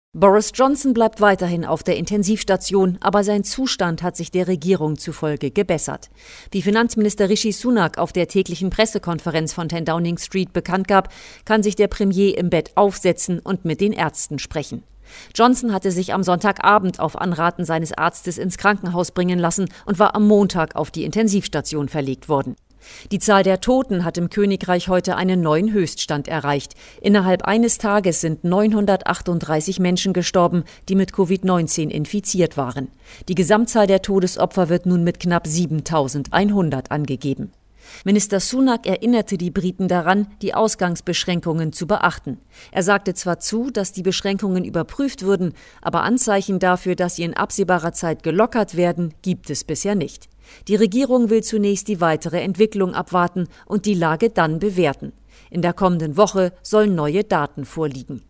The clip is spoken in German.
Boris Johnson bleibt weiterhin auf der Intensivstation, aber sein Zustand hat sich der Regierung zufolge gebessert. Wie Finanzminister Rishi Sunak auf der täglichen Pressekonferenz von 10 Downing Street bekannt gab, kann sich der Premier im Bett aufsetzen und mit den Ärzten sprechen. Johnson hatte sich am Sonntagabend auf Anraten seines Arztes ins Krankenhaus bringen lassen und war am Montag auf die Intensivstation verlegt worden. Die Zahl der Toten hat im Königreich heute einen neuen Höchststand erreicht. Innerhalb eines Tages sind 938 Menschen gestorben, die mit Covid-19 infiziert waren. Die Gesamtzahl der Todesopfer wird nun mit knapp 7.100 angegeben. Minister Sunak erinnerte die Briten daran, die Ausgangsbeschränkungen zu beachten. Er sagte zwar zu, dass die Beschränkungen überprüft würden, aber Anzeichen dafür, dass sie in absehbarer Zeit gelockert werden, gibt es bisher nicht. Die Regierung will zunächst die weitere Entwicklung abwarten und die Lage dann bewerten. In der kommenden Woche sollen neue Daten vorliegen.